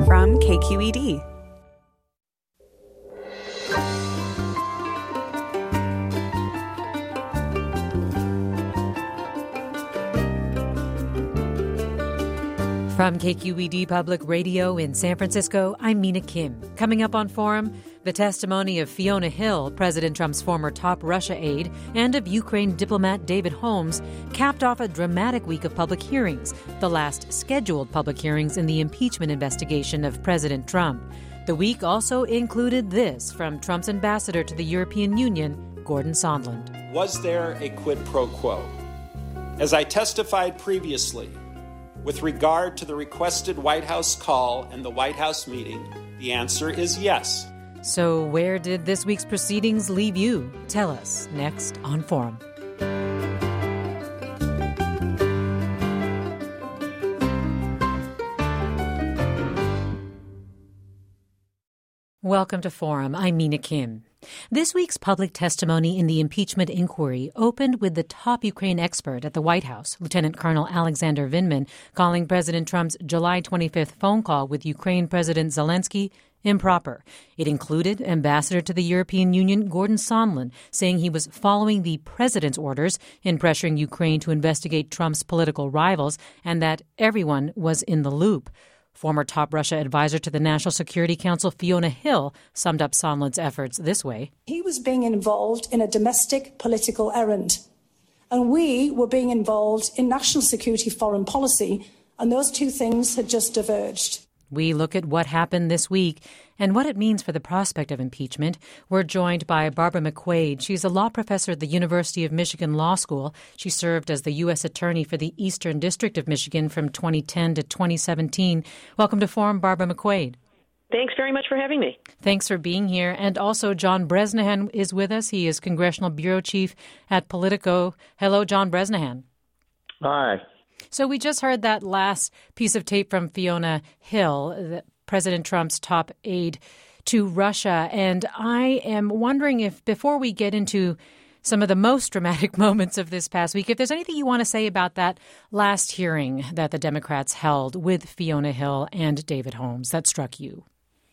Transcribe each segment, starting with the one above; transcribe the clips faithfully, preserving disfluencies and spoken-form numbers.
from K Q E D. From K Q E D Public Radio in San Francisco, I'm Mina Kim. Coming up on Forum, the testimony of Fiona Hill, President Trump's former top Russia aide, and of Ukraine diplomat David Holmes, capped off a dramatic week of public hearings, the last scheduled public hearings in the impeachment investigation of President Trump. The week also included this from Trump's ambassador to the European Union, Gordon Sondland. Was there a quid pro quo? As I testified previously, with regard to the requested White House call and the White House meeting, the answer is yes. So where did this week's proceedings leave you? Tell us next on Forum. Welcome to Forum. I'm Mina Kim. This week's public testimony in the impeachment inquiry opened with the top Ukraine expert at the White House, Lieutenant Colonel Alexander Vindman, calling President Trump's July twenty-fifth phone call with Ukraine President Zelensky improper. It included Ambassador to the European Union Gordon Sondland saying he was following the president's orders in pressuring Ukraine to investigate Trump's political rivals and that everyone was in the loop. Former top Russia advisor to the National Security Council, Fiona Hill, summed up Sondland's efforts this way. He was being involved in a domestic political errand, and we were being involved in national security foreign policy, and those two things had just diverged. We look at what happened this week and what it means for the prospect of impeachment. We're joined by Barbara McQuade. She's a law professor at the University of Michigan Law School. She served as the U S Attorney for the Eastern District of Michigan from twenty ten to twenty seventeen. Welcome to Forum, Barbara McQuade. Thanks very much for having me. Thanks for being here. And also John Bresnahan is with us. He is Congressional Bureau Chief at Politico. Hello, John Bresnahan. Hi. So we just heard that last piece of tape from Fiona Hill, President Trump's top aide to Russia. And I am wondering if, before we get into some of the most dramatic moments of this past week, if there's anything you want to say about that last hearing that the Democrats held with Fiona Hill and David Holmes that struck you.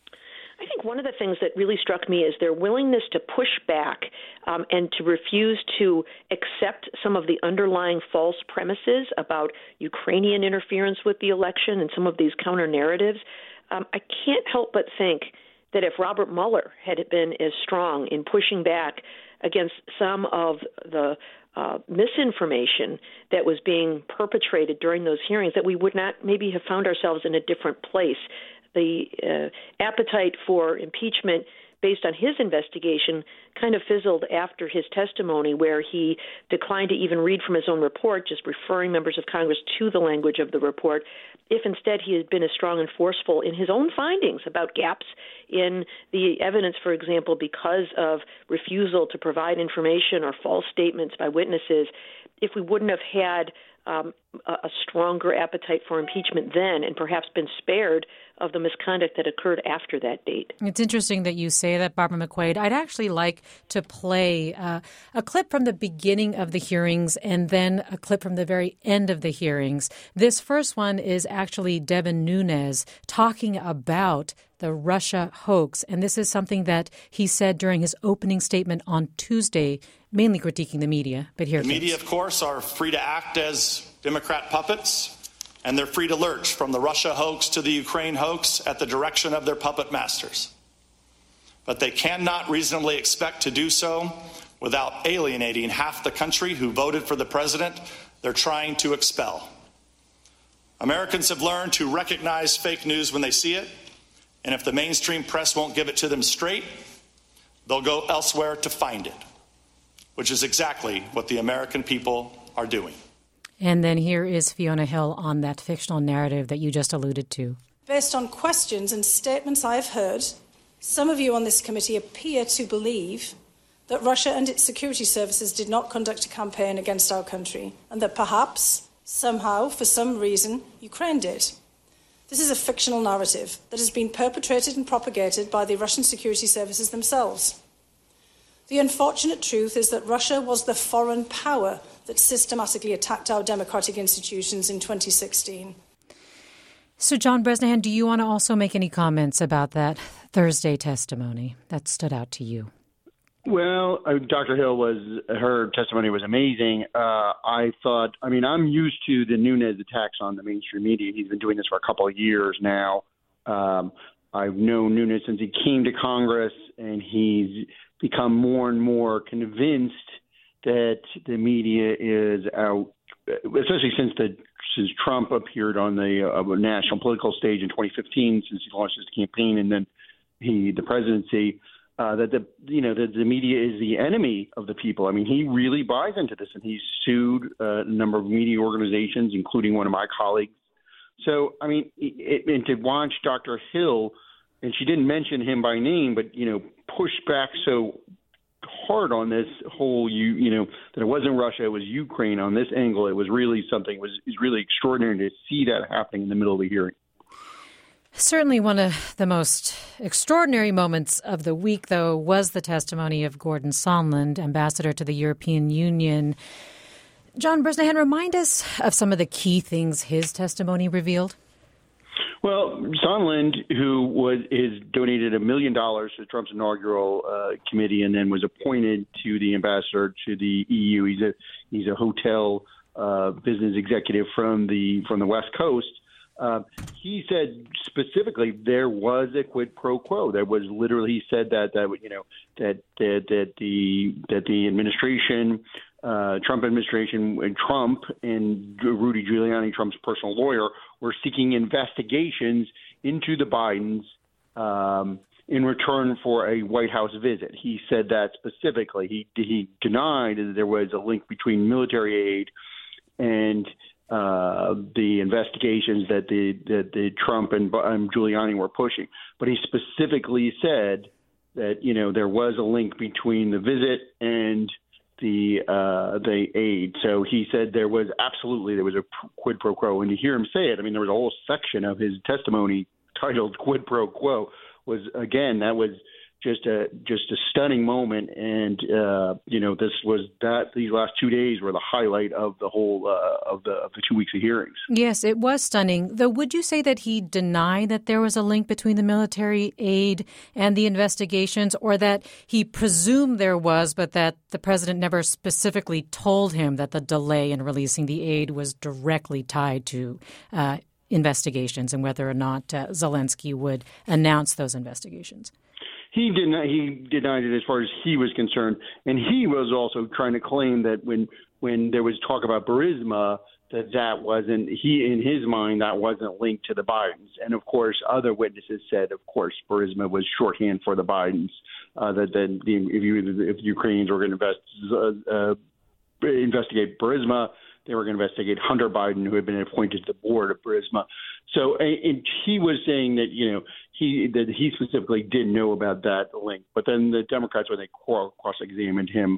I think one of the things that really struck me is their willingness to push back um, and to refuse to accept some of the underlying false premises about Ukrainian interference with the election and some of these counter-narratives. Um, I can't help but think that if Robert Mueller had been as strong in pushing back against some of the uh, misinformation that was being perpetrated during those hearings, that we would not maybe have found ourselves in a different place. The uh, appetite for impeachment based on his investigation kind of fizzled after his testimony, where he declined to even read from his own report, just referring members of Congress to the language of the report. If instead he had been as strong and forceful in his own findings about gaps in the evidence, for example, because of refusal to provide information or false statements by witnesses, if we wouldn't have had Um, a, a stronger appetite for impeachment then and perhaps been spared of the misconduct that occurred after that date. It's interesting that you say that, Barbara McQuade. I'd actually like to play uh, a clip from the beginning of the hearings and then a clip from the very end of the hearings. This first one is actually Devin Nunes talking about the Russia hoax, and this is something that he said during his opening statement on Tuesday, mainly critiquing the media. But here, the media, of course, are free to act as Democrat puppets, and they're free to lurch from the Russia hoax to the Ukraine hoax at the direction of their puppet masters. But they cannot reasonably expect to do so without alienating half the country who voted for the president they're trying to expel. Americans have learned to recognize fake news when they see it, and if the mainstream press won't give it to them straight, they'll go elsewhere to find it, which is exactly what the American people are doing. And then here is Fiona Hill on that fictional narrative that you just alluded to. Based on questions and statements I've heard, some of you on this committee appear to believe that Russia and its security services did not conduct a campaign against our country, and that perhaps, somehow, for some reason, Ukraine did. This is a fictional narrative that has been perpetrated and propagated by the Russian security services themselves. The unfortunate truth is that Russia was the foreign power that systematically attacked our democratic institutions in twenty sixteen. So, John Bresnahan, do you want to also make any comments about that Thursday testimony that stood out to you? Well, uh, Doctor Hill was, her testimony was amazing. Uh, I thought, I mean, I'm used to the Nunes attacks on the mainstream media. He's been doing this for a couple of years now. Um, I've known Nunes since he came to Congress, and he's become more and more convinced that the media is out, especially since the since Trump appeared on the uh, national political stage in twenty fifteen, since he launched his campaign and then he the presidency. Uh, that the you know that the media is the enemy of the people. I mean, he really buys into this, and he's sued uh, a number of media organizations, including one of my colleagues. So, I mean, it, and to watch Doctor Hill, and she didn't mention him by name, but you know, push back so hard on this whole you you know that it wasn't Russia, it was Ukraine on this angle. It was really something. It was it was really extraordinary to see that happening in the middle of the hearing. Certainly one of the most extraordinary moments of the week, though, was the testimony of Gordon Sondland, ambassador to the European Union. John Bresnahan, remind us of some of the key things his testimony revealed. Well, Sondland, who was is donated a million dollars to Trump's inaugural uh, committee and then was appointed to the ambassador to the E U. He's a he's a hotel uh, business executive from the from the West Coast. Uh, he said specifically there was a quid pro quo. There was literally, he said that that you know that that, that the that the administration, uh, Trump administration, and Trump and Rudy Giuliani, Trump's personal lawyer, were seeking investigations into the Bidens um, in return for a White House visit. He said that specifically. He he denied that there was a link between military aid and Uh, the investigations that the that the Trump and um, Giuliani were pushing, but he specifically said that you know there was a link between the visit and the uh, the aid. So he said there was absolutely there was a quid pro quo, and to hear him say it, I mean there was a whole section of his testimony titled "Quid Pro Quo." Was again that was just a just a stunning moment, and uh, you know this was that these last two days were the highlight of the whole uh, of the of the two weeks of hearings. Yes, it was stunning. Though, would you say that he denied that there was a link between the military aid and the investigations, or that he presumed there was, but that the president never specifically told him that the delay in releasing the aid was directly tied to uh, investigations and whether or not uh, Zelensky would announce those investigations? He denied, he denied it as far as he was concerned. And he was also trying to claim that when when there was talk about Burisma, that that wasn't, he in his mind, that wasn't linked to the Bidens. And, of course, other witnesses said, of course, Burisma was shorthand for the Bidens, uh, that, that the, if, you, if the Ukrainians were going to invest, uh, uh, investigate Burisma, they were going to investigate Hunter Biden, who had been appointed to the board of Burisma. So and he was saying that, you know, he that he specifically didn't know about that link. But then the Democrats, when they cross-examined him,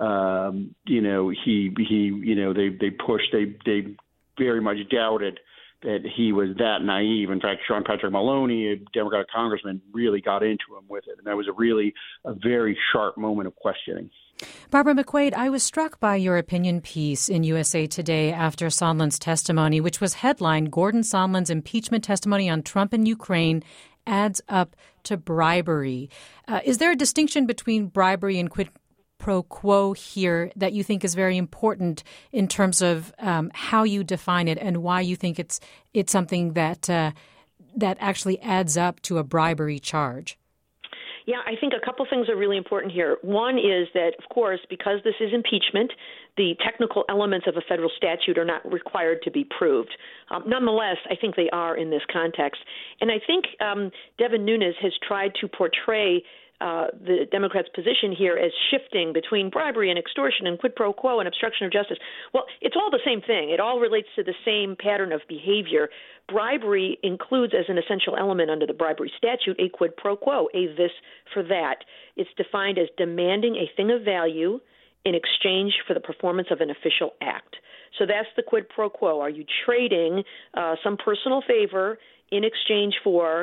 um, you know, he he you know they they pushed they they very much doubted that he was that naive. In fact, Sean Patrick Maloney, a Democratic congressman, really got into him with it, and that was a really a very sharp moment of questioning. Barbara McQuaid, I was struck by your opinion piece in U S A Today after Sondland's testimony, which was headlined, Gordon Sondland's impeachment testimony on Trump and Ukraine adds up to bribery. Uh, is there a distinction between bribery and quid pro quo here that you think is very important in terms of um, how you define it and why you think it's it's something that uh, that actually adds up to a bribery charge? Yeah, I think a couple things are really important here. One is that, of course, because this is impeachment, the technical elements of a federal statute are not required to be proved. Um, nonetheless, I think they are in this context. And I think um, Devin Nunes has tried to portray Uh, the Democrats' position here as shifting between bribery and extortion and quid pro quo and obstruction of justice. Well, it's all the same thing. It all relates to the same pattern of behavior. Bribery includes as an essential element under the bribery statute a quid pro quo, a this for that. It's defined as demanding a thing of value in exchange for the performance of an official act. So that's the quid pro quo. Are you trading uh, some personal favor in exchange for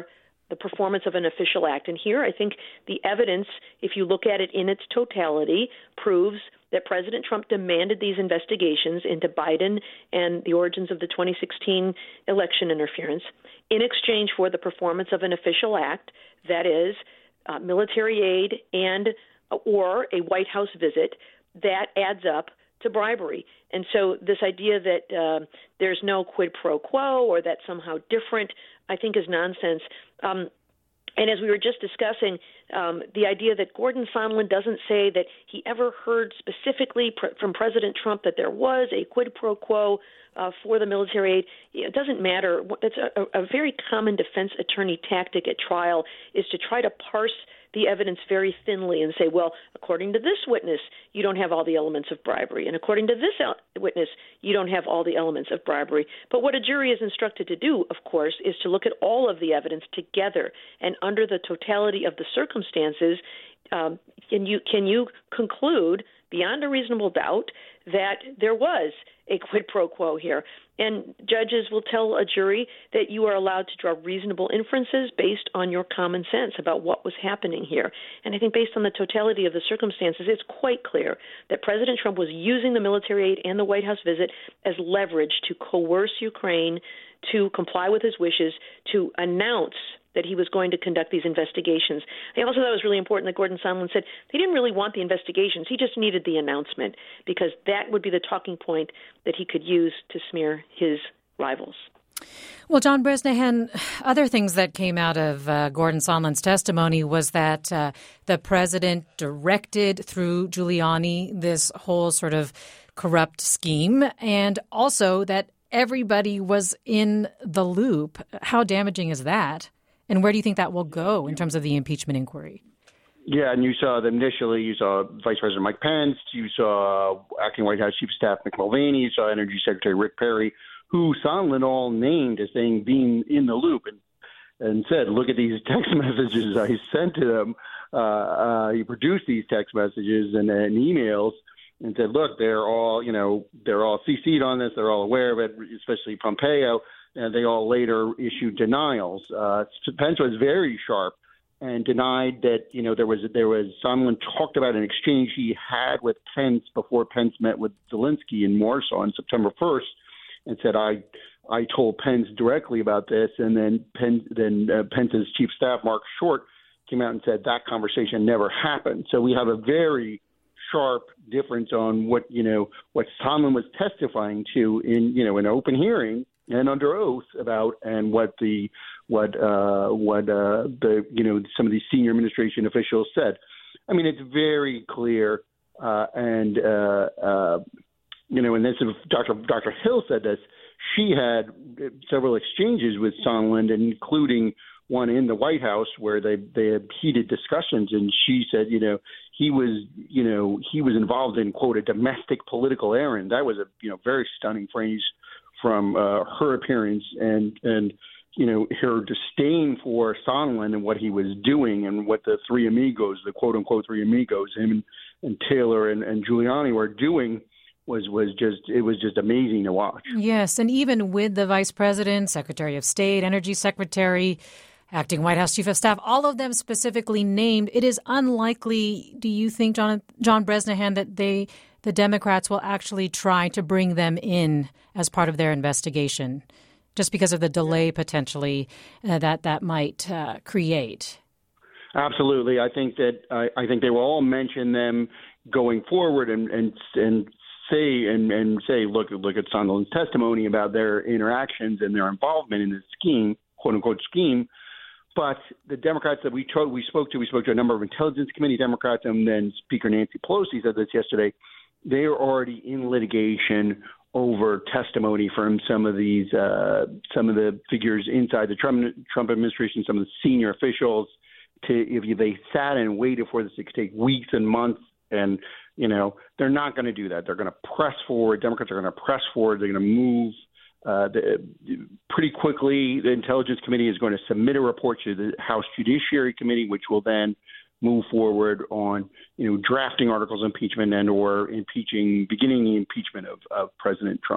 the performance of an official act. And here I think the evidence, if you look at it in its totality, proves that President Trump demanded these investigations into Biden and the origins of the twenty sixteen election interference in exchange for the performance of an official act, that is, uh, military aid and or a White House visit that adds up to bribery. And so this idea that uh, there's no quid pro quo or that's somehow different, I think is nonsense. Um, and as we were just discussing, um, the idea that Gordon Sondland doesn't say that he ever heard specifically pr- from President Trump that there was a quid pro quo uh, for the military aid, it doesn't matter. It's a, a very common defense attorney tactic at trial is to try to parse the evidence very thinly and say, well, according to this witness, you don't have all the elements of bribery. And according to this el- witness, you don't have all the elements of bribery. But what a jury is instructed to do, of course, is to look at all of the evidence together. And under the totality of the circumstances, um, can you can you conclude beyond a reasonable doubt that there was a quid pro quo here? And judges will tell a jury that you are allowed to draw reasonable inferences based on your common sense about what was happening here. And I think based on the totality of the circumstances, it's quite clear that President Trump was using the military aid and the White House visit as leverage to coerce Ukraine to comply with his wishes, to announce that he was going to conduct these investigations. I also thought it was really important that Gordon Sondland said he didn't really want the investigations. He just needed the announcement because that would be the talking point that he could use to smear his rivals. Well, John Bresnahan, other things that came out of uh, Gordon Sondland's testimony was that uh, the president directed through Giuliani this whole sort of corrupt scheme, and also that everybody was in the loop. How damaging is that? And where do you think that will go in terms of the impeachment inquiry? Yeah, and you saw them initially. You saw Vice President Mike Pence. You saw Acting White House Chief of Staff Mick Mulvaney. You saw Energy Secretary Rick Perry, who Sondland all named as saying being in the loop and, and said, look at these text messages I sent to them. Uh, uh, he produced these text messages and, and emails and said, look, they're all, you know, they're all C C'd on this. They're all aware of it, especially Pompeo. And they all later issued denials. Uh, Pence was very sharp and denied that, you know, there was there was someone talked about an exchange he had with Pence before Pence met with Zelensky in Warsaw on September first, and said I I told Pence directly about this, and then Pence, then uh, Pence's chief of staff Mark Short came out and said that conversation never happened. So we have a very sharp difference on what you know what Sondland was testifying to in you know an open hearing and under oath about, and what the what uh, what uh, the you know some of these senior administration officials said. I mean, it's very clear, uh, and uh, uh, you know, and this is Doctor Doctor Hill said this. She had several exchanges with Sondland, including one in the White House where they they had heated discussions, and she said, you know, he was you know he was involved in quote a domestic political errand. That was a you know very stunning phrase from uh, her appearance and, and, you know, her disdain for Sondland and what he was doing and what the three amigos, the quote unquote three amigos, him and, and Taylor and, and Giuliani were doing was, was just, it was just amazing to watch. Yes. And even with the vice president, Secretary of State, Energy Secretary, Acting White House Chief of Staff, all of them specifically named, it is unlikely, do you think, John, John Bresnahan, that they, the Democrats will actually try to bring them in as part of their investigation, just because of the delay potentially uh, that that might uh, create? Absolutely. I think that I, I think they will all mention them going forward and and, and say and, and say, look, look at Sondland's testimony about their interactions and their involvement in this scheme, quote unquote scheme. But the Democrats that we told, we spoke to, we spoke to a number of Intelligence Committee Democrats, and then Speaker Nancy Pelosi said this yesterday. They are already in litigation over testimony from some of these, uh, some of the figures inside the Trump, Trump administration, some of the senior officials. To if they sat and waited for this, it could take weeks and months. And you know they're not going to do that. They're going to press forward. Democrats are going to press forward. They're going to move uh, the, pretty quickly. The Intelligence Committee is going to submit a report to the House Judiciary Committee, which will then move forward on, you know, drafting articles of impeachment and or impeaching, beginning the impeachment of, of President Trump.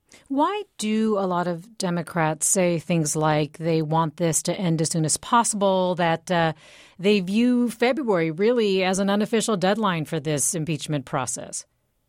Why do a lot of Democrats say things like they want this to end as soon as possible, that uh, they view February really as an unofficial deadline for this impeachment process?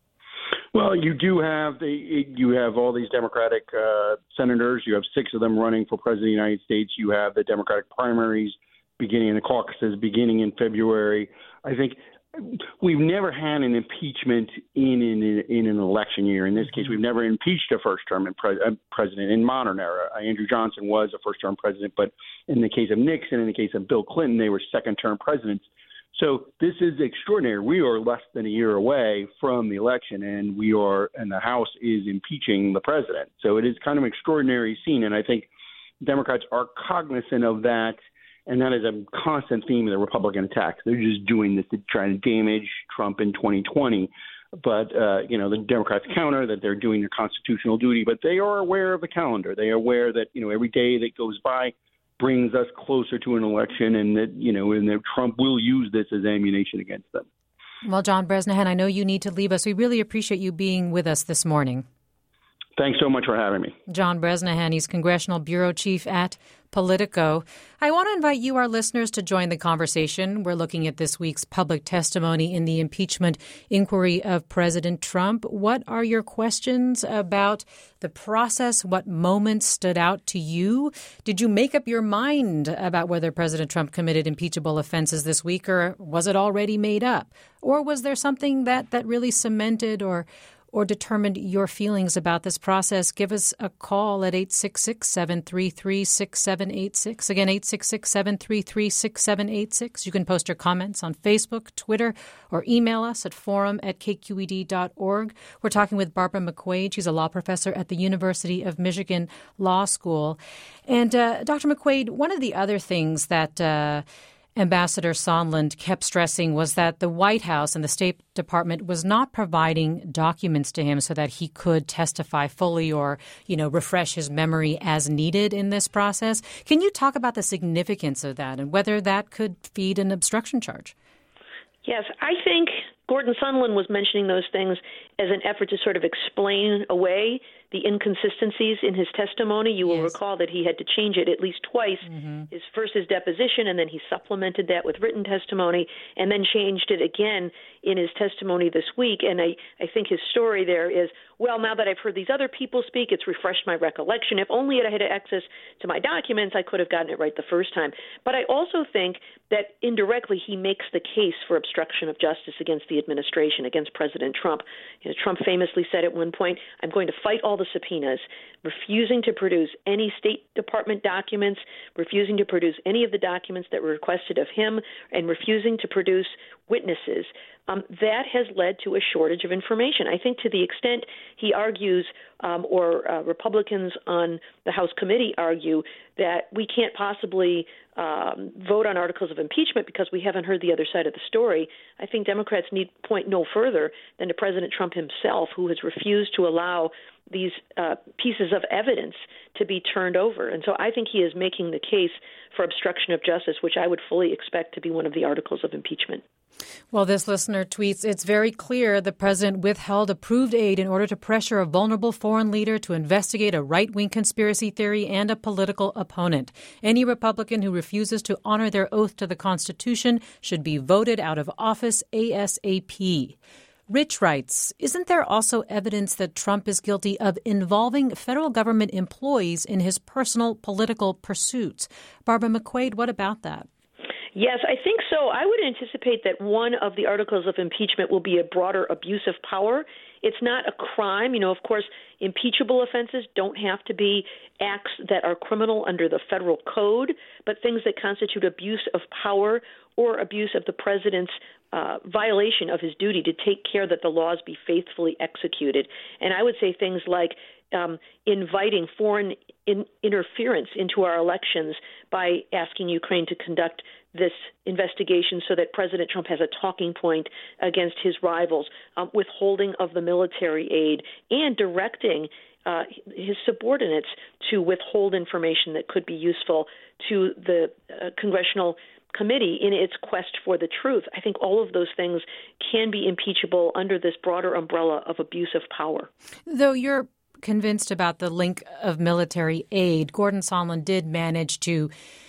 Well, you do have the you have all these Democratic uh, senators. You have six of them running for president of the United States. You have the Democratic primaries beginning in the caucuses beginning in February. I think we've never had an impeachment in in, in an election year. In this case, we've never impeached a first-term pre- uh, president in modern era. Uh, Andrew Johnson was a first-term president, but in the case of Nixon, in the case of Bill Clinton, they were second-term presidents. So this is extraordinary. We are less than a year away from the election, and we are, and the House is impeaching the president. So it is kind of an extraordinary scene, and I think Democrats are cognizant of that, and that is a constant theme of the Republican attacks. They're just doing this to try to damage Trump in twenty twenty. But, uh, you know, the Democrats counter that they're doing their constitutional duty, but they are aware of the calendar. They are aware that, you know, every day that goes by brings us closer to an election, and that, you know, and that Trump will use this as ammunition against them. Well, John Bresnahan, I know you need to leave us. We really appreciate you being with us this morning. Thanks so much for having me. John Bresnahan, he's Congressional Bureau Chief at Politico. I want to invite you, our listeners, to join the conversation. We're looking at this week's public testimony in the impeachment inquiry of President Trump. What are your questions about the process? What moments stood out to you? Did you make up your mind about whether President Trump committed impeachable offenses this week, or was it already made up? Or was there something that, that really cemented or or determined your feelings about this process? Give us a call at eight six six, seven three three, six seven eight six. Again, eight six six, seven three three, six seven eight six. You can post your comments on Facebook, Twitter, or email us at forum at k q e d dot org. We're talking with Barbara McQuade. She's a law professor at the University of Michigan Law School. And uh, Doctor McQuade, one of the other things that uh, Ambassador Sondland kept stressing was that the White House and the State Department was not providing documents to him so that he could testify fully or, you know, refresh his memory as needed in this process. Can you talk about the significance of that and whether that could feed an obstruction charge? Yes, I think Gordon Sondland was mentioning those things as an effort to sort of explain away the inconsistencies in his testimony. You will yes. recall that he had to change it at least twice. Mm-hmm. His first his deposition, and then he supplemented that with written testimony, and then changed it again in his testimony this week. And I, I think his story there is, well, now that I've heard these other people speak, it's refreshed my recollection. If only I had access to my documents, I could have gotten it right the first time. But I also think that indirectly he makes the case for obstruction of justice against the administration, against President Trump. You know, Trump famously said at one point, I'm going to fight all the subpoenas, refusing to produce any State Department documents, refusing to produce any of the documents that were requested of him, and refusing to produce witnesses. Um, that has led to a shortage of information. I think to the extent he argues, um, or uh, Republicans on the House committee argue, that we can't possibly um, vote on articles of impeachment because we haven't heard the other side of the story, I think Democrats need point no further than to President Trump himself, who has refused to allow these uh, pieces of evidence to be turned over. And so I think he is making the case for obstruction of justice, which I would fully expect to be one of the articles of impeachment. Well, this listener tweets, it's very clear the president withheld approved aid in order to pressure a vulnerable foreign leader to investigate a right-wing conspiracy theory and a political opponent. Any Republican who refuses to honor their oath to the Constitution should be voted out of office ASAP. Rich writes, isn't there also evidence that Trump is guilty of involving federal government employees in his personal political pursuits? Barbara McQuade, what about that? Yes, I think so. I would anticipate that one of the articles of impeachment will be a broader abuse of power. It's not a crime. You know, of course, impeachable offenses don't have to be acts that are criminal under the federal code, but things that constitute abuse of power or abuse of the president's uh, violation of his duty to take care that the laws be faithfully executed. And I would say things like um, inviting foreign in- interference into our elections by asking Ukraine to conduct this investigation so that President Trump has a talking point against his rivals, um, withholding of the military aid, and directing uh, his subordinates to withhold information that could be useful to the uh, congressional committee in its quest for the truth. I think all of those things can be impeachable under this broader umbrella of abuse of power. Though your convinced about the link of military aid. Gordon Sondland did manage to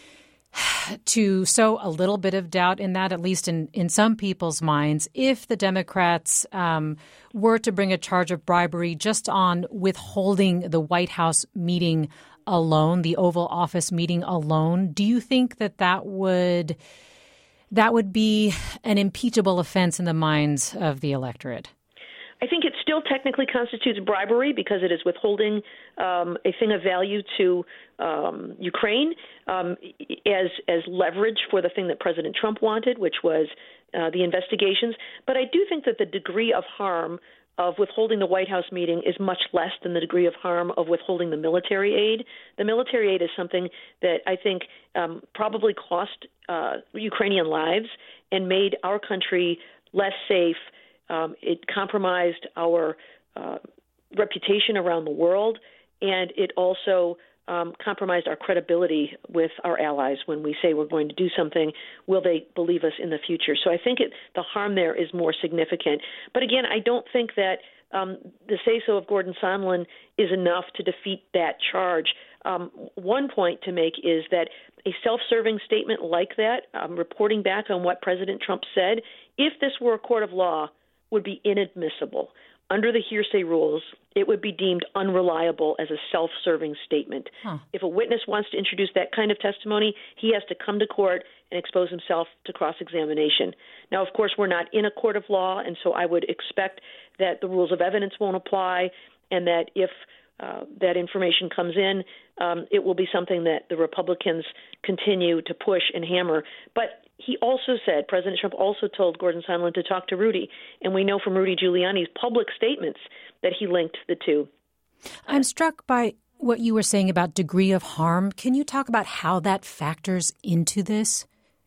to sow a little bit of doubt in that, at least in, in some people's minds, if the Democrats um, were to bring a charge of bribery just on withholding the White House meeting alone, the Oval Office meeting alone. Do you think that that would that would be an impeachable offense in the minds of the electorate? I think it still technically constitutes bribery because it is withholding um, a thing of value to um, Ukraine um, as as leverage for the thing that President Trump wanted, which was uh, the investigations. But I do think that the degree of harm of withholding the White House meeting is much less than the degree of harm of withholding the military aid. The military aid is something that I think um, probably cost uh, Ukrainian lives and made our country less safe. Um, it compromised our uh, reputation around the world, and it also um, compromised our credibility with our allies. When we say we're going to do something, will they believe us in the future? So I think it, the harm there is more significant. But again, I don't think that um, the say-so of Gordon Sondland is enough to defeat that charge. Um, one point to make is that a self-serving statement like that, um, reporting back on what President Trump said, if this were a court of law, would be inadmissible. Under the hearsay rules, it would be deemed unreliable as a self-serving statement. Huh. If a witness wants to introduce that kind of testimony, he has to come to court and expose himself to cross-examination. Now, of course, we're not in a court of law, and so I would expect that the rules of evidence won't apply, and that if uh, that information comes in, um, it will be something that the Republicans continue to push and hammer. But he also said, President Trump also told Gordon Sondland to talk to Rudy. And we know from Rudy Giuliani's public statements that he linked the two. I'm struck by what you were saying about degree of harm. Can you talk about how that factors into this?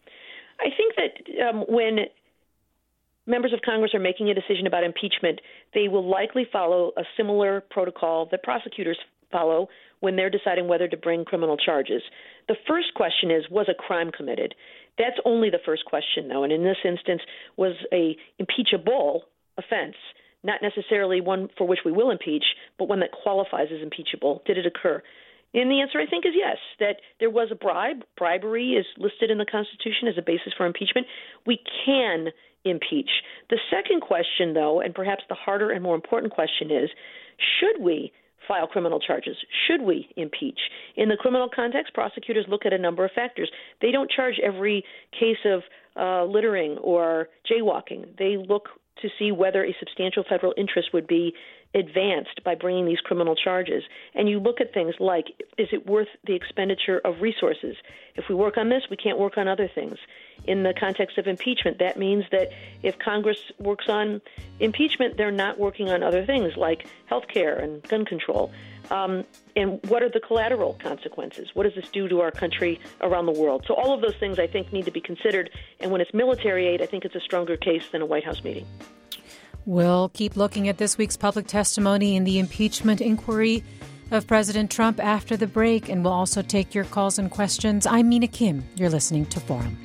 I think that um, when members of Congress are making a decision about impeachment, they will likely follow a similar protocol that prosecutors follow when they're deciding whether to bring criminal charges. The first question is, was a crime committed? That's only the first question, though, and in this instance was a impeachable offense, not necessarily one for which we will impeach, but one that qualifies as impeachable. Did it occur? And the answer, I think, is yes, that there was a bribe. Bribery is listed in the Constitution as a basis for impeachment. We can impeach. The second question, though, and perhaps the harder and more important question is, should we file criminal charges? Should we impeach? In the criminal context, prosecutors look at a number of factors. They don't charge every case of uh, littering or jaywalking. They look to see whether a substantial federal interest would be advanced by bringing these criminal charges. And you look at things like, is it worth the expenditure of resources? If we work on this, we can't work on other things. In the context of impeachment, that means that if Congress works on impeachment, they're not working on other things like health care and gun control. Um, and what are the collateral consequences? What does this do to our country around the world? So all of those things, I think, need to be considered. And when it's military aid, I think it's a stronger case than a White House meeting. We'll keep looking at this week's public testimony in the impeachment inquiry of President Trump after the break, and we'll also take your calls and questions. I'm Mina Kim. You're listening to Forum.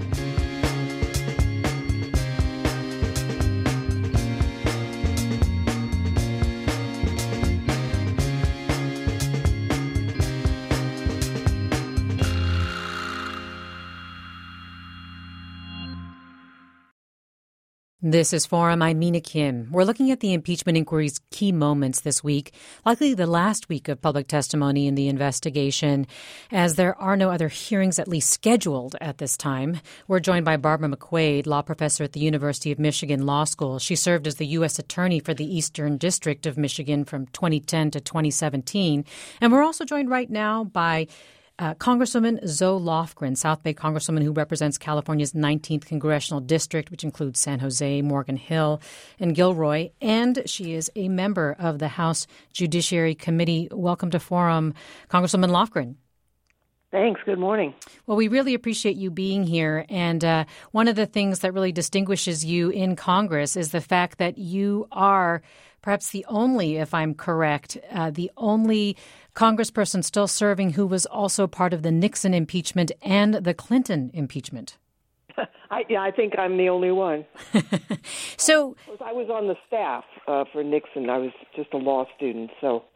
This is Forum. I'm Mina Kim. We're looking at the impeachment inquiry's key moments this week, likely the last week of public testimony in the investigation, as there are no other hearings at least scheduled at this time. We're joined by Barbara McQuaid, law professor at the University of Michigan Law School. She served as the U S Attorney for the Eastern District of Michigan from twenty ten to twenty seventeen. And we're also joined right now by Uh, Congresswoman Zoe Lofgren, South Bay Congresswoman who represents California's nineteenth Congressional District, which includes San Jose, Morgan Hill, and Gilroy. And she is a member of the House Judiciary Committee. Welcome to Forum, Congresswoman Lofgren. Thanks. Good morning. Well, we really appreciate you being here. And uh, one of the things that really distinguishes you in Congress is the fact that you are perhaps the only, if I'm correct, uh, the only congressperson still serving who was also part of the Nixon impeachment and the Clinton impeachment. I, yeah, I think I'm the only one. So I was on the staff uh, for Nixon. I was just a law student, so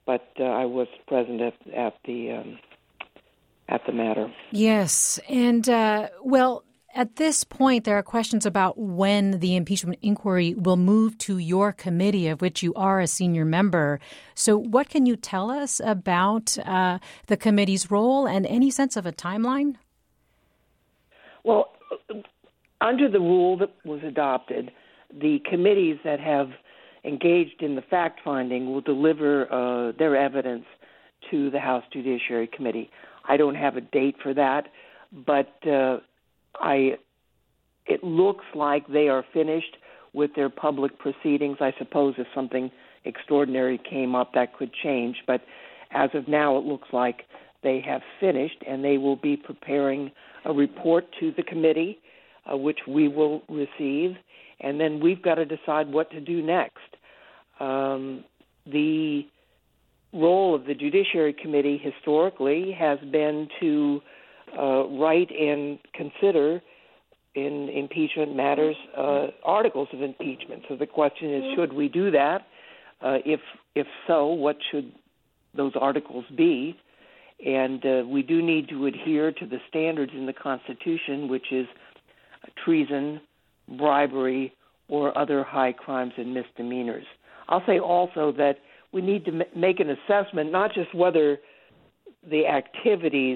but uh, I was present at, at the um, at the matter. Yes, and uh, well, at this point, there are questions about when the impeachment inquiry will move to your committee, of which you are a senior member. So, what can you tell us about uh, the committee's role and any sense of a timeline? Well, under the rule that was adopted, the committees that have engaged in the fact-finding will deliver uh, their evidence to the House Judiciary Committee. I don't have a date for that, but uh, I. It looks like they are finished with their public proceedings. I suppose if something extraordinary came up, that could change, but as of now, it looks like they have finished, and they will be preparing a report to the committee, uh, which we will receive, and then we've got to decide what to do next. Um, the role of the Judiciary Committee historically has been to uh, write and consider in impeachment matters uh, articles of impeachment. So the question is, should we do that? Uh, if if so, what should those articles be? And uh, we do need to adhere to the standards in the Constitution, which is treason, bribery, or other high crimes and misdemeanors. I'll say also that we need to m- make an assessment, not just whether the activities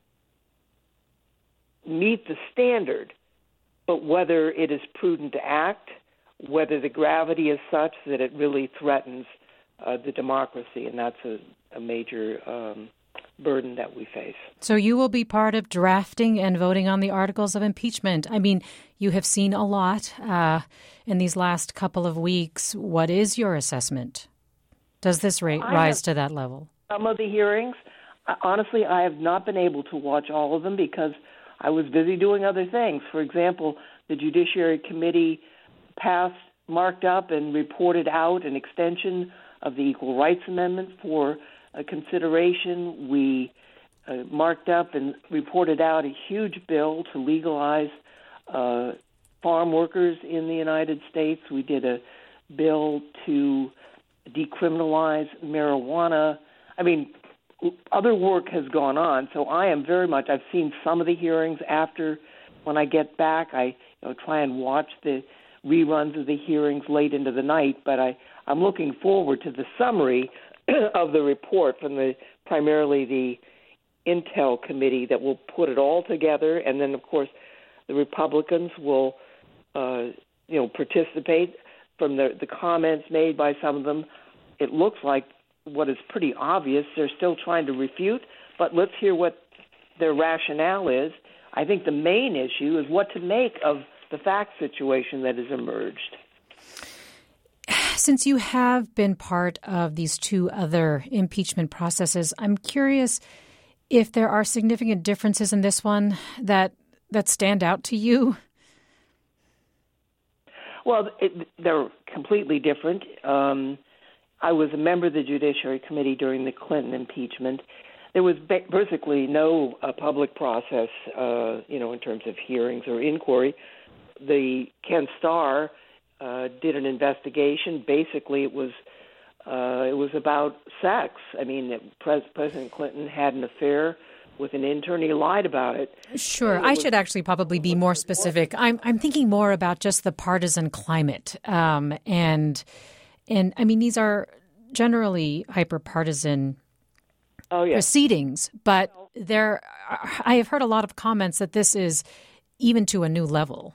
meet the standard, but whether it is prudent to act, whether the gravity is such that it really threatens uh, the democracy, and that's a, a major um, burden that we face. So you will be part of drafting and voting on the articles of impeachment. I mean, you have seen a lot uh, in these last couple of weeks. What is your assessment? Does this rate rise to that level? Some of the hearings, honestly, I have not been able to watch all of them because I was busy doing other things. For example, the Judiciary Committee passed, marked up, and reported out an extension of the Equal Rights Amendment for a consideration. We uh, marked up and reported out a huge bill to legalize uh, farm workers in the United States. We did a bill to decriminalize marijuana. I mean, other work has gone on, so I am very much, I've seen some of the hearings after, when I get back, I you know, try and watch the reruns of the hearings late into the night, but I, I'm looking forward to the summary of the report from the primarily the Intel Committee that will put it all together, and then, of course, the Republicans will, uh, you know, participate. From the, the comments made by some of them, it looks like what is pretty obvious. They're still trying to refute, but let's hear what their rationale is. I think the main issue is what to make of the fact situation that has emerged. Since you have been part of these two other impeachment processes, I'm curious if there are significant differences in this one that that stand out to you. Well, it, they're completely different. Um, I was a member of the Judiciary Committee during the Clinton impeachment. There was basically no uh, public process, uh, you know, in terms of hearings or inquiry. The Ken Starr uh, did an investigation. Basically, it was uh, it was about sex. I mean, Pres- President Clinton had an affair with an intern. He lied about it. Sure. I should actually probably be more specific. I'm I'm thinking more about just the partisan climate. Um, and, and I mean, these are generally hyper-partisan oh, yeah. proceedings, but there, I have heard a lot of comments that this is even to a new level.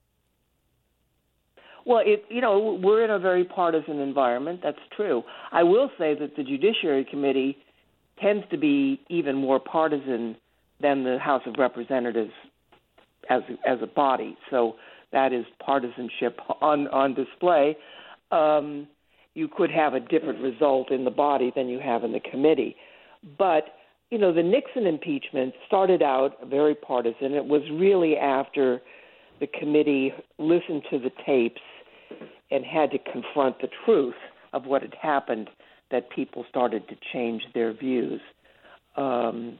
Well, it, you know, we're in a very partisan environment. That's true. I will say that the Judiciary Committee tends to be even more partisan than the House of Representatives as as a body. So that is partisanship on, on display. Um, you could have a different result in the body than you have in the committee. But, you know, the Nixon impeachment started out very partisan. It was really after the committee listened to the tapes and had to confront the truth of what had happened that people started to change their views. Um,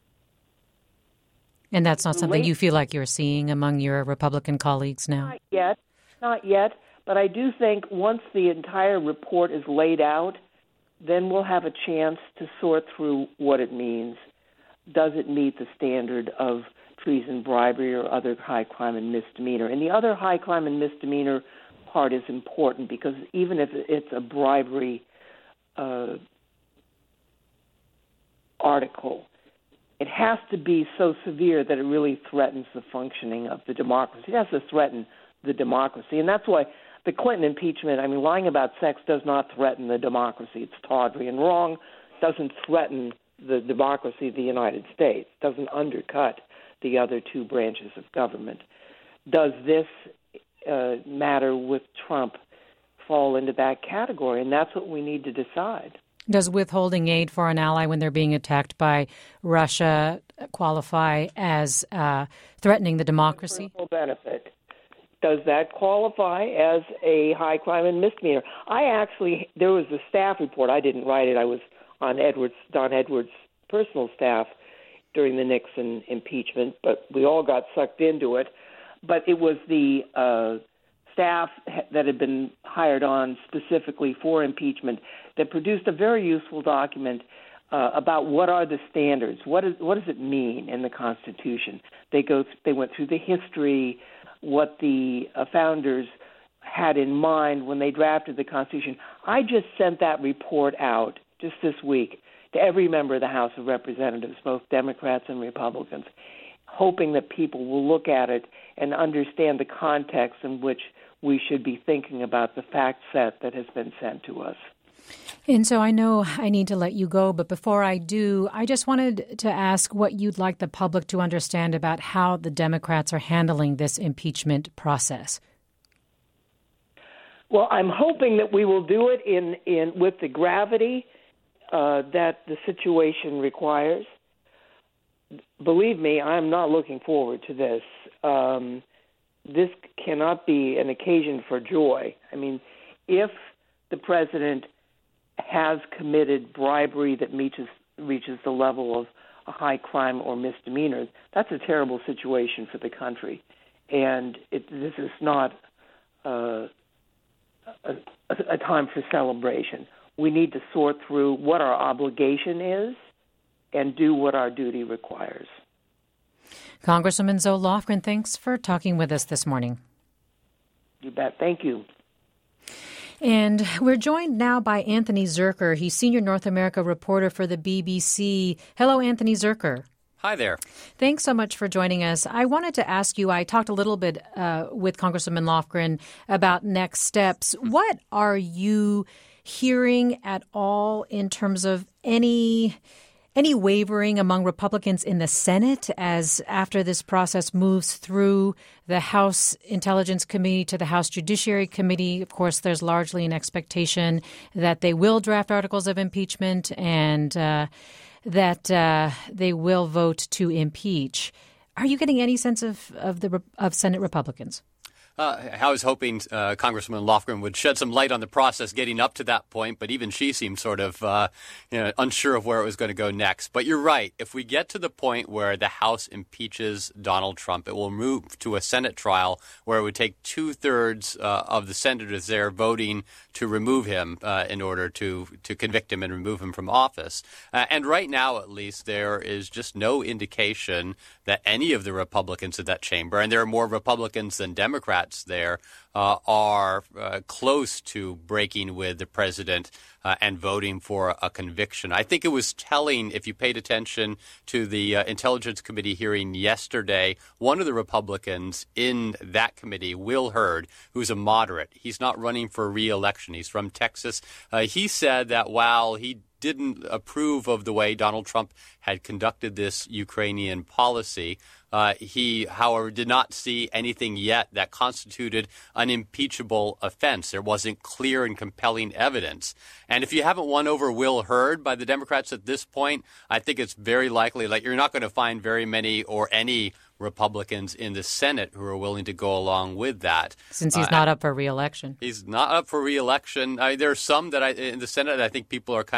and that's not something late, you feel like you're seeing among your Republican colleagues now? Not yet, not yet. But I do think once the entire report is laid out, then we'll have a chance to sort through what it means. Does it meet the standard of treason, bribery, or other high crime and misdemeanor? And the other high crime and misdemeanor part is important because even if it's a bribery uh, article, it has to be so severe that it really threatens the functioning of the democracy. It has to threaten the democracy. And that's why the Clinton impeachment, I mean, lying about sex does not threaten the democracy. It's tawdry and wrong, doesn't threaten the democracy of the United States, doesn't undercut the other two branches of government. Does this uh, matter with Trump fall into that category? And that's what we need to decide. Does withholding aid for an ally when they're being attacked by Russia qualify as uh, threatening the democracy? Personal benefit. Does that qualify as a high crime and misdemeanor? I actually, there was a staff report. I didn't write it. I was on Edwards, Don Edwards' personal staff during the Nixon impeachment, but we all got sucked into it. But it was the uh, staff that had been hired on specifically for impeachment that produced a very useful document uh, about what are the standards, what is what does it mean in the Constitution. They go, they went through the history, what the uh, founders had in mind when they drafted the Constitution. I just sent that report out just this week to every member of the House of Representatives, both Democrats and Republicans, hoping that people will look at it and understand the context in which we should be thinking about the fact set that has been sent to us. And so I know I need to let you go, but before I do, I just wanted to ask what you'd like the public to understand about how the Democrats are handling this impeachment process. Well, I'm hoping that we will do it in, in with the gravity uh, that the situation requires. Believe me, I'm not looking forward to this. Um, this cannot be an occasion for joy. I mean, if the president has committed bribery that reaches, reaches the level of a high crime or misdemeanor, that's a terrible situation for the country. And it, this is not uh, a, a time for celebration. We need to sort through what our obligation is and do what our duty requires. Congresswoman Zoe Lofgren, thanks for talking with us this morning. You bet. Thank you. And we're joined now by Anthony Zurcher. He's senior North America reporter for the B B C. Hello, Anthony Zurcher. Hi there. Thanks so much for joining us. I wanted to ask you, I talked a little bit uh, with Congresswoman Lofgren about next steps. What are you hearing at all in terms of any any wavering among Republicans in the Senate as after this process moves through the House Intelligence Committee to the House Judiciary Committee? Of course, there's largely an expectation that they will draft articles of impeachment and uh, that uh, they will vote to impeach. Are you getting any sense of, of the of Senate Republicans? Uh, I was hoping uh, Congresswoman Lofgren would shed some light on the process getting up to that point, but even she seemed sort of uh, you know, unsure of where it was going to go next. But you're right. If we get to the point where the House impeaches Donald Trump, it will move to a Senate trial where it would take two-thirds uh, of the senators there voting to remove him uh, in order to, to convict him and remove him from office. Uh, and right now, at least, there is just no indication that any of the Republicans in that chamber, and there are more Republicans than Democrats there, uh, are uh, close to breaking with the president uh, and voting for a conviction. I think it was telling, if you paid attention to the uh, Intelligence Committee hearing yesterday, one of the Republicans in that committee, Will Hurd, who's a moderate, he's not running for re-election. He's from Texas. Uh, he said that while he didn't approve of the way Donald Trump had conducted this Ukrainian policy. Uh, he, however, did not see anything yet that constituted an impeachable offense. There wasn't clear and compelling evidence. And if you haven't won over Will Hurd by the Democrats at this point, I think it's very likely, like, you're not going to find very many or any Republicans in the Senate who are willing to go along with that. Since he's uh, not up for re-election. He's not up for re-election. I, there are some that I, in the Senate that I think people are kind of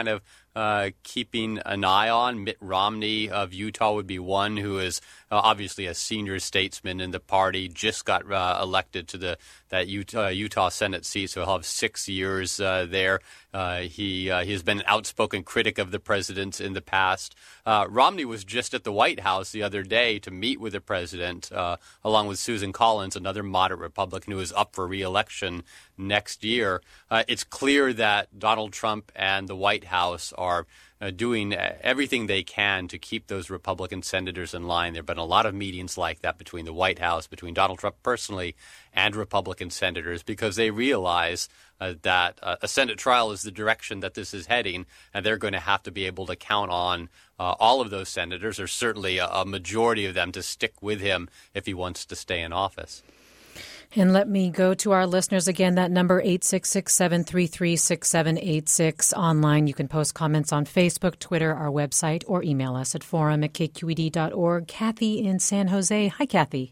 uh, keeping an eye on. Mitt Romney of Utah would be one who is uh, obviously a senior statesman in the party, just got uh, elected to the that Utah, Utah Senate seat, so he'll have six years uh, there. Uh, he uh, he has been an outspoken critic of the president in the past. Uh, Romney was just at the White House the other day to meet with the president, uh, along with Susan Collins, another moderate Republican who is up for re-election next year. Uh, it's clear that Donald Trump and the White House are uh, doing everything they can to keep those Republican senators in line. There have been a lot of meetings like that between the White House, between Donald Trump personally, and Republican senators, because they realize uh, that uh, a Senate trial is the direction that this is heading, and they're going to have to be able to count on uh, all of those senators, or certainly a, a majority of them, to stick with him if he wants to stay in office. And let me go to our listeners again. That number, eight six six, seven three three, six seven eight six. Online, you can post comments on Facebook, Twitter, our website, or email us at forum at k q e d dot org. Kathy in San Jose. Hi, Kathy.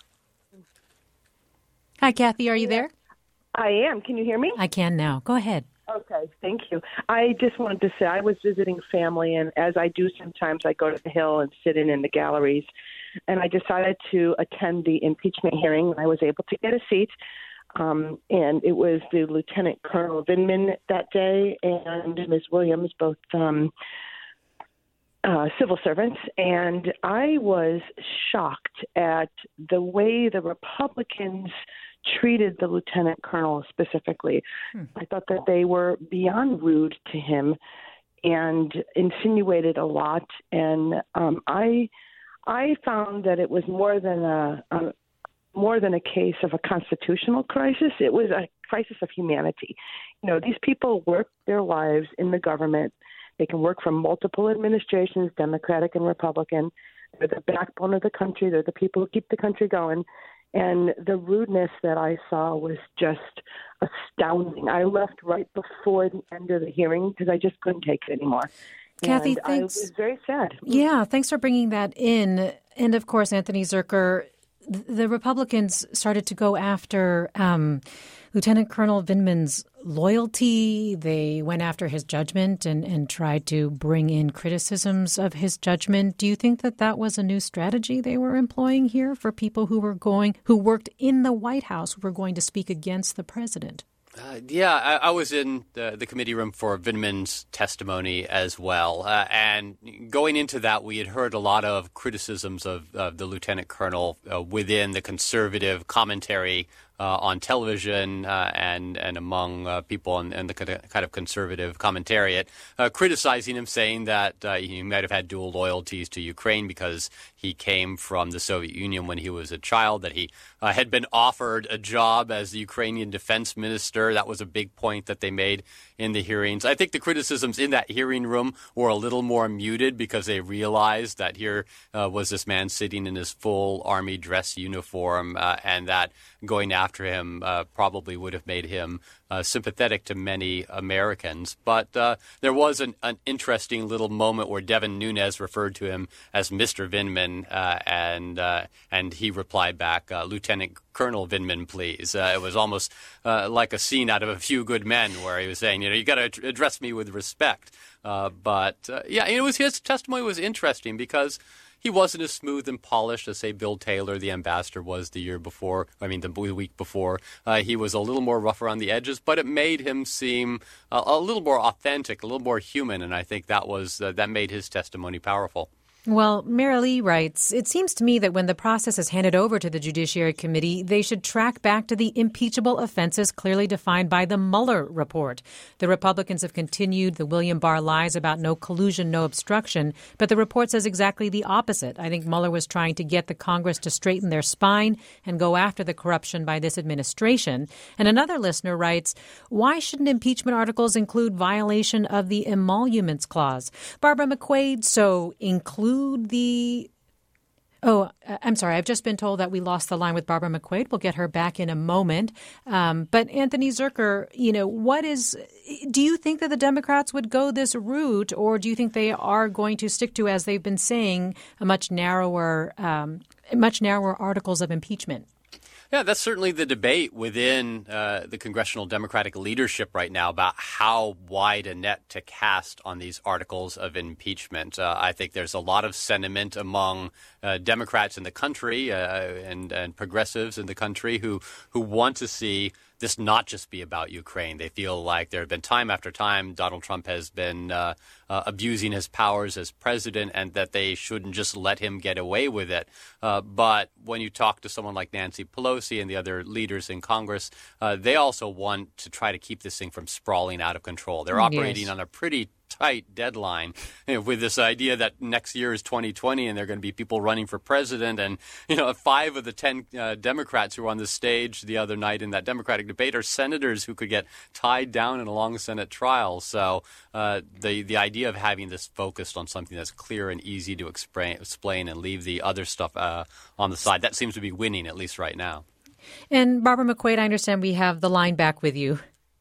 Hi, Kathy. Are you there? I am. Can you hear me? I can now. Go ahead. Okay, thank you. I just wanted to say I was visiting family, and as I do sometimes, I go to the Hill and sit in in the galleries. And I decided to attend the impeachment hearing, and I was able to get a seat. Um, and it was the Lieutenant Colonel Vindman that day and Miz Williams, both um, uh, civil servants. And I was shocked at the way the Republicans treated the Lieutenant Colonel specifically. Hmm. I thought that they were beyond rude to him and insinuated a lot. And um, I... I found that it was more than a, a more than a case of a constitutional crisis. It was a crisis of humanity. You know, these people work their lives in the government. They can work for multiple administrations, Democratic and Republican. They're the backbone of the country. They're the people who keep the country going. And the rudeness that I saw was just astounding. I left right before the end of the hearing because I just couldn't take it anymore. Kathy, and thanks. I was very sad. Yeah, thanks for bringing that in. And, of course, Anthony Zurcher, the Republicans started to go after um, Lieutenant Colonel Vindman's loyalty. They went after his judgment and, and tried to bring in criticisms of his judgment. Do you think that that was a new strategy they were employing here for people who were going, who worked in the White House, who were going to speak against the president? Uh, yeah, I, I was in the, the committee room for Vindman's testimony as well. Uh, and going into that, we had heard a lot of criticisms of, of the lieutenant colonel uh, within the conservative commentary uh, on television uh, and and among uh, people in, in the kind of conservative commentariat, uh, criticizing him, saying that uh, he might have had dual loyalties to Ukraine because he came from the Soviet Union when he was a child, that he uh, had been offered a job as the Ukrainian defense minister. That was a big point that they made in the hearings. I think the criticisms in that hearing room were a little more muted because they realized that here uh, was this man sitting in his full army dress uniform uh, and that going after him uh, probably would have made him uh, sympathetic to many Americans. But uh, there was an, an interesting little moment where Devin Nunes referred to him as Mister Vindman, uh, and uh, and he replied back, uh, Lieutenant Colonel Vindman, please. Uh, it was almost uh, like a scene out of A Few Good Men where he was saying, you know, you got to address me with respect. Uh, but, uh, yeah, it was his testimony was interesting because he wasn't as smooth and polished as, say, Bill Taylor, the ambassador, was the year before. I mean, the week before. Uh, he was a little more rough around the edges, but it made him seem a, a little more authentic, a little more human, and I think that was uh, that made his testimony powerful. Well, Mary Lee writes, it seems to me that when the process is handed over to the Judiciary Committee, they should track back to the impeachable offenses clearly defined by the Mueller report. The Republicans have continued the William Barr lies about no collusion, no obstruction, but the report says exactly the opposite. I think Mueller was trying to get the Congress to straighten their spine and go after the corruption by this administration. And another listener writes, why shouldn't impeachment articles include violation of the emoluments clause? Barbara McQuaid, so include the oh I'm sorry I've just been told that we lost the line with Barbara McQuaid. We'll get her back in a moment. Um, but Anthony Zurcher, you know, what is do you think that the Democrats would go this route, or do you think they are going to stick to, as they've been saying, a much narrower um, much narrower articles of impeachment? Yeah, that's certainly the debate within uh, the congressional Democratic leadership right now about how wide a net to cast on these articles of impeachment. Uh, I think there's a lot of sentiment among uh, Democrats in the country uh, and, and progressives in the country who, who want to see this not just be about Ukraine. They feel like there have been time after time Donald Trump has been uh, uh, abusing his powers as president and that they shouldn't just let him get away with it. Uh, but when you talk to someone like Nancy Pelosi and the other leaders in Congress, uh, they also want to try to keep this thing from sprawling out of control. They're operating yes. on a pretty tight deadline, you know, with this idea that next year is twenty twenty and there are going to be people running for president. And, you know, five of the ten uh, Democrats who were on the stage the other night in that Democratic debate are senators who could get tied down in a long Senate trial. So uh, the, the idea of having this focused on something that's clear and easy to explain, explain and leave the other stuff uh, on the side, that seems to be winning, at least right now. And Barbara McQuade, I understand we have the line back with you.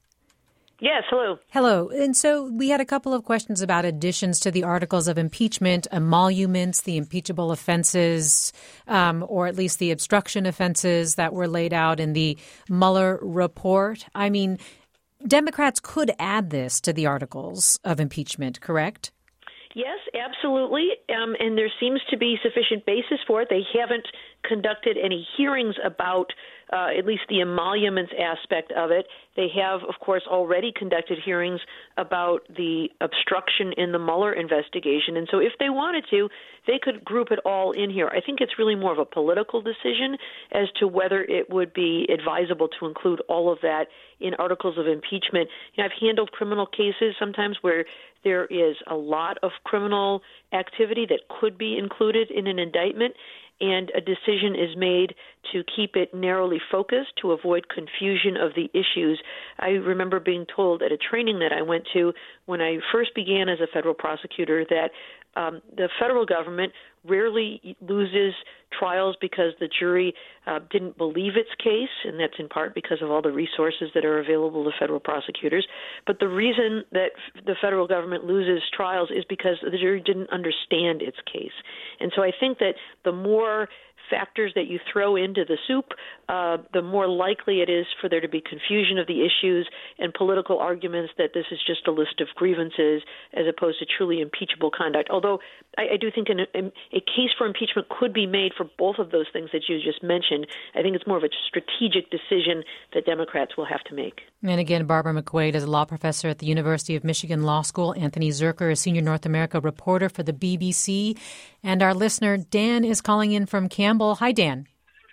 Yes, hello. Hello. And so we had a couple of questions about additions to the articles of impeachment, emoluments, the impeachable offenses, um, or at least the obstruction offenses that were laid out in the Mueller report. I mean, Democrats could add this to the articles of impeachment, correct? Yes, absolutely. Um, and there seems to be sufficient basis for it. They haven't conducted any hearings about uh, at least the emoluments aspect of it. They have, of course, already conducted hearings about the obstruction in the Mueller investigation. And so if they wanted to, they could group it all in here. I think it's really more of a political decision as to whether it would be advisable to include all of that in articles of impeachment. You know, I've handled criminal cases sometimes where there is a lot of criminal activity that could be included in an indictment, and a decision is made to keep it narrowly focused to avoid confusion of the issues. I remember being told at a training that I went to when I first began as a federal prosecutor that um, the federal government rarely loses trials because the jury uh, didn't believe its case, and that's in part because of all the resources that are available to federal prosecutors. But the reason that the federal government loses trials is because the jury didn't understand its case. And so I think that the more factors that you throw into the soup, uh, the more likely it is for there to be confusion of the issues and political arguments that this is just a list of grievances as opposed to truly impeachable conduct. Although I, I do think an, a case for impeachment could be made for both of those things that you just mentioned. I think it's more of a strategic decision that Democrats will have to make. And again, Barbara McQuade is a law professor at the University of Michigan Law School. Anthony Zurcher, a senior North America reporter for the B B C. And our listener, Dan, is calling in from Campbell. Hi, Dan.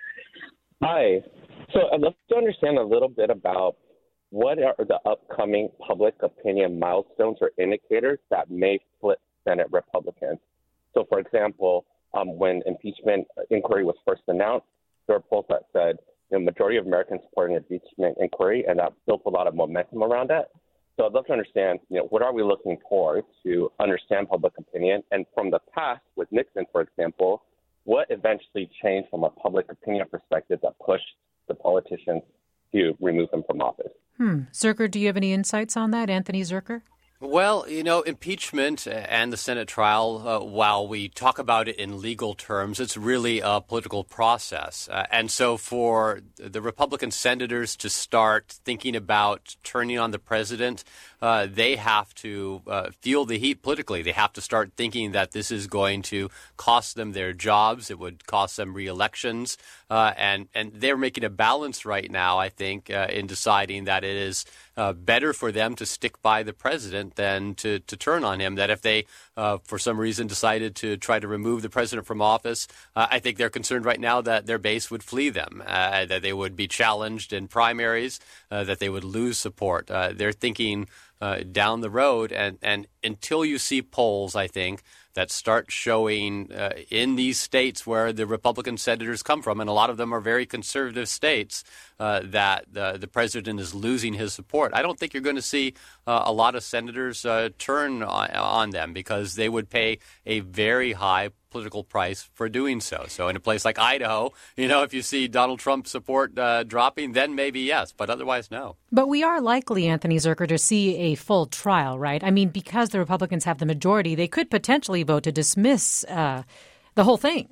Hi. So I'd love to understand a little bit about what are the upcoming public opinion milestones or indicators that may flip Senate Republicans. So, for example, um, when impeachment inquiry was first announced, there were polls that said the majority of Americans supporting impeachment inquiry, and that built a lot of momentum around it. So I'd love to understand, you know, what are we looking for to understand public opinion? And from the past, with Nixon, for example, what eventually changed from a public opinion perspective that pushed the politicians to remove them from office? Hmm. Zurcher, do you have any insights on that, Anthony Zurcher? Well, you know, impeachment and the Senate trial, uh, while we talk about it in legal terms, it's really a political process. Uh, and so for the Republican senators to start thinking about turning on the president, uh, they have to uh, feel the heat politically. They have to start thinking that this is going to cost them their jobs. It would cost them re-elections. Uh, and, and they're making a balance right now, I think, uh, in deciding that it is uh, better for them to stick by the president than to, to turn on him, that if they, uh, for some reason, decided to try to remove the president from office, uh, I think they're concerned right now that their base would flee them, uh, that they would be challenged in primaries, uh, that they would lose support. Uh, they're thinking uh, down the road, and, and until you see polls, I think, that start showing uh, in these states where the Republican senators come from, and a lot of them are very conservative states, uh, that the, the president is losing his support. I don't think you're going to see uh, a lot of senators uh, turn on, on them because they would pay a very high political price for doing so. So in a place like Idaho, you know, if you see Donald Trump support uh, dropping, then maybe yes, but otherwise no. But we are likely, Anthony Zurcher, to see a full trial, right? I mean, because the Republicans have the majority, they could potentially vote to dismiss uh, the whole thing.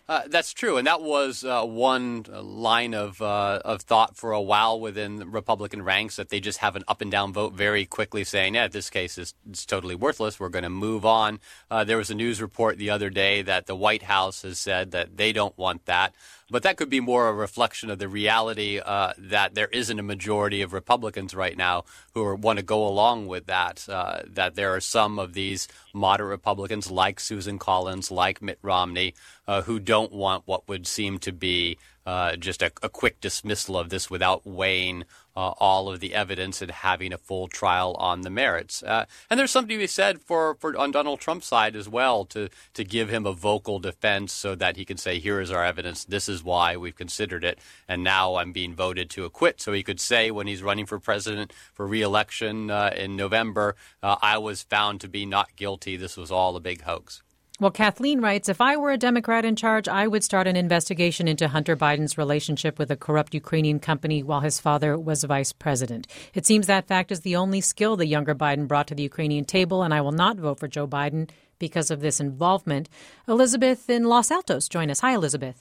Uh, that's true, and that was uh, one line of uh, of thought for a while within the Republican ranks, that they just have an up and down vote very quickly, saying, "Yeah, this case is it's totally worthless. We're going to move on." Uh, there was a news report the other day that the White House has said that they don't want that. But that could be more a reflection of the reality uh, that there isn't a majority of Republicans right now who are, want to go along with that, uh, that there are some of these moderate Republicans like Susan Collins, like Mitt Romney, uh, who don't want what would seem to be uh, just a, a quick dismissal of this without weighing uh, all of the evidence and having a full trial on the merits. Uh, and there's something to be said for, for on Donald Trump's side as well, to, to give him a vocal defense so that he can say, here is our evidence, this is why we've considered it, and now I'm being voted to acquit. So he could say when he's running for president for re-election uh, in November, uh, I was found to be not guilty. This was all a big hoax. Well, Kathleen writes, if I were a Democrat in charge, I would start an investigation into Hunter Biden's relationship with a corrupt Ukrainian company while his father was vice president. It seems that fact is the only skill the younger Biden brought to the Ukrainian table, and I will not vote for Joe Biden because of this involvement. Elizabeth in Los Altos, join us. Hi, Elizabeth.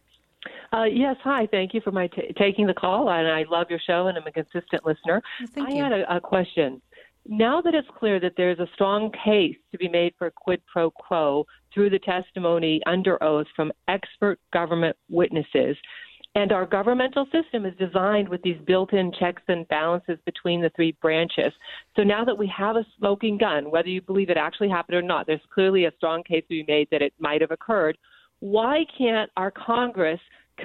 Uh, yes, hi. Thank you for my t- taking the call, and I love your show, and I'm a consistent listener. Well, thank I you. had a, a question. Now that it's clear that there's a strong case to be made for quid pro quo through the testimony under oath from expert government witnesses, and our governmental system is designed with these built-in checks and balances between the three branches. So now that we have a smoking gun, whether you believe it actually happened or not, there's clearly a strong case to be made that it might have occurred. Why can't our Congress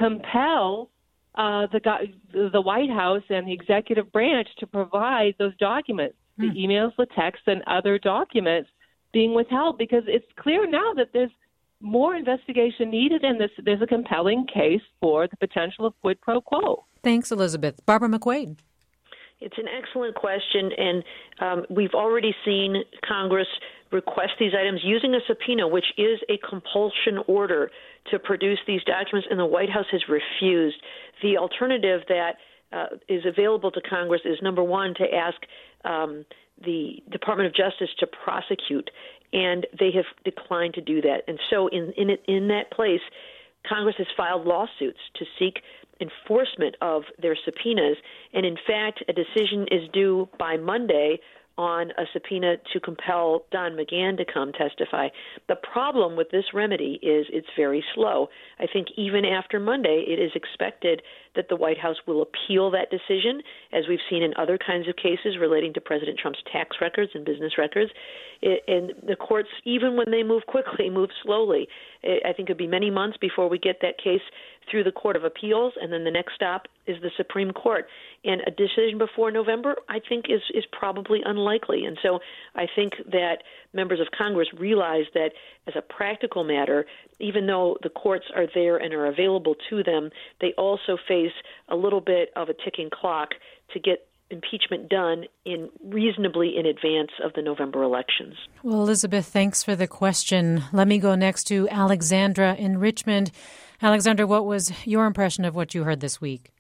compel uh, the the White House and the executive branch to provide those documents, the emails, the texts, and other documents being withheld? Because it's clear now that there's more investigation needed, and this, there's a compelling case for the potential of quid pro quo. Thanks, Elizabeth. Barbara McQuaid. It's an excellent question, and um, we've already seen Congress request these items using a subpoena, which is a compulsion order to produce these documents, and the White House has refused. The alternative that uh, is available to Congress is, number one, to ask um, the Department of Justice to prosecute, and they have declined to do that. And so in in, in that place, Congress has filed lawsuits to seek enforcement of their subpoenas, and in fact, a decision is due by Monday on a subpoena to compel Don McGahn to come testify. The problem with this remedy is it's very slow. I think even after Monday, it is expected that the White House will appeal that decision, as we've seen in other kinds of cases relating to President Trump's tax records and business records. It, and the courts, even when they move quickly, move slowly. It, I think it would be many months before we get that case through the Court of Appeals, and then the next stop is the Supreme Court. And a decision before November, I think, is, is probably unlikely. And so I think that members of Congress realize that as a practical matter, even though the courts are there and are available to them, they also face a little bit of a ticking clock to get impeachment done in reasonably in advance of the November elections. Well, Elizabeth, thanks for the question. Let me go next to Alexandra in Richmond. Alexandra, what was your impression of what you heard this week?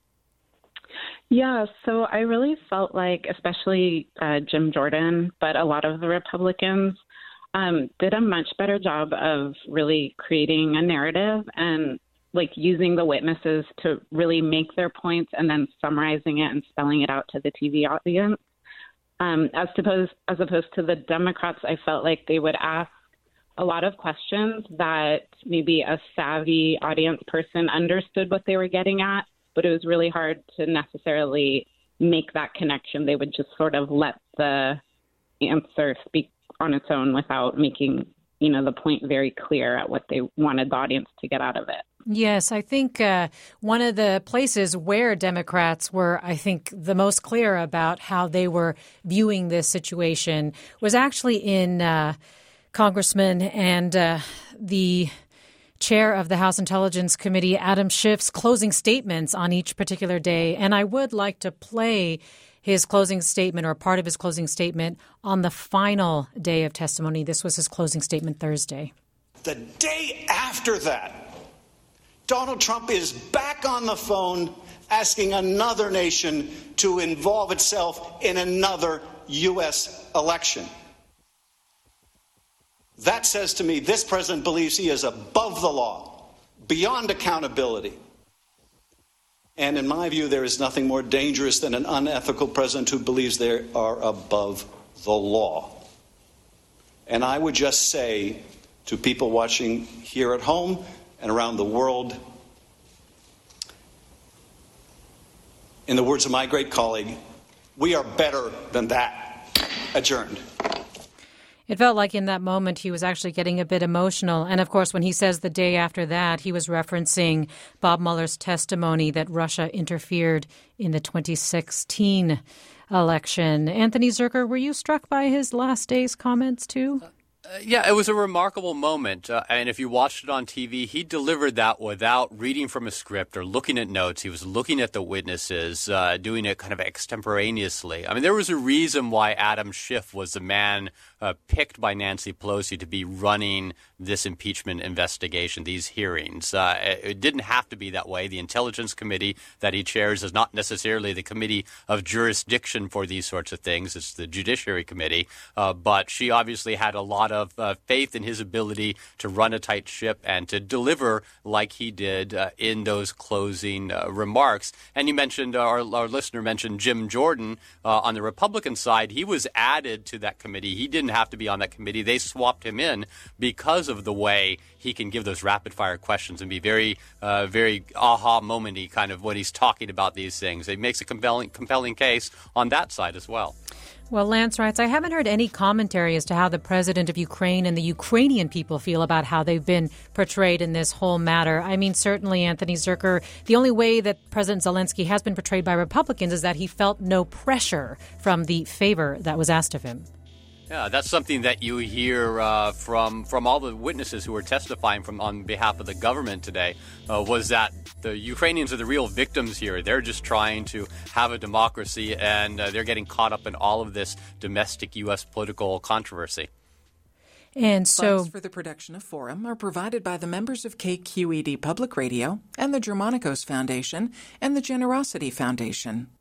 Yeah, so I really felt like, especially uh, Jim Jordan, but a lot of the Republicans um, did a much better job of really creating a narrative and like using the witnesses to really make their points and then summarizing it and spelling it out to the T V audience. Um, as opposed, as opposed to the Democrats, I felt like they would ask a lot of questions that maybe a savvy audience person understood what they were getting at, but it was really hard to necessarily make that connection. They would just sort of let the answer speak on its own without making, you know, the point very clear at what they wanted the audience to get out of it. Yes, I think uh, one of the places where Democrats were, I think, the most clear about how they were viewing this situation was actually in uh, Congressman and uh, the chair of the House Intelligence Committee, Adam Schiff's closing statements on each particular day. And I would like to play his closing statement or part of his closing statement on the final day of testimony. This was his closing statement Thursday. The day after that, Donald Trump is back on the phone asking another nation to involve itself in another U S election. That says to me this president believes he is above the law, beyond accountability. And in my view, there is nothing more dangerous than an unethical president who believes they are above the law. And I would just say to people watching here at home and around the world, in the words of my great colleague, we are better than that. Adjourned. It felt like in that moment he was actually getting a bit emotional. And, of course, when he says the day after that, he was referencing Bob Mueller's testimony that Russia interfered in the twenty sixteen election. Anthony Zurcher, were you struck by his last day's comments, too? Uh, yeah, it was a remarkable moment. Uh, and if you watched it on T V, he delivered that without reading from a script or looking at notes. He was looking at the witnesses, uh, doing it kind of extemporaneously. I mean, there was a reason why Adam Schiff was the man uh, picked by Nancy Pelosi to be running this impeachment investigation, these hearings. Uh, it didn't have to be that way. The Intelligence Committee that he chairs is not necessarily the committee of jurisdiction for these sorts of things. It's the Judiciary Committee. Uh, but she obviously had a lot of uh, faith in his ability to run a tight ship and to deliver like he did uh, in those closing uh, remarks. And you mentioned, uh, our, our listener mentioned Jim Jordan uh, on the Republican side. He was added to that committee. He didn't have to be on that committee. They swapped him in because of the way he can give those rapid-fire questions and be very, uh, very aha moment-y kind of when he's talking about these things. It makes a compelling, compelling case on that side as well. Well, Lance writes, I haven't heard any commentary as to how the president of Ukraine and the Ukrainian people feel about how they've been portrayed in this whole matter. I mean, certainly, Anthony Zurcher, the only way that President Zelensky has been portrayed by Republicans is that he felt no pressure from the favor that was asked of him. Yeah, that's something that you hear uh, from from all the witnesses who were testifying from on behalf of the government today, uh, was that the Ukrainians are the real victims here. They're just trying to have a democracy, and uh, they're getting caught up in all of this domestic U S political controversy. And so, funds for the production of Forum are provided by the members of K Q E D Public Radio and the Germanicos Foundation and the Generosity Foundation.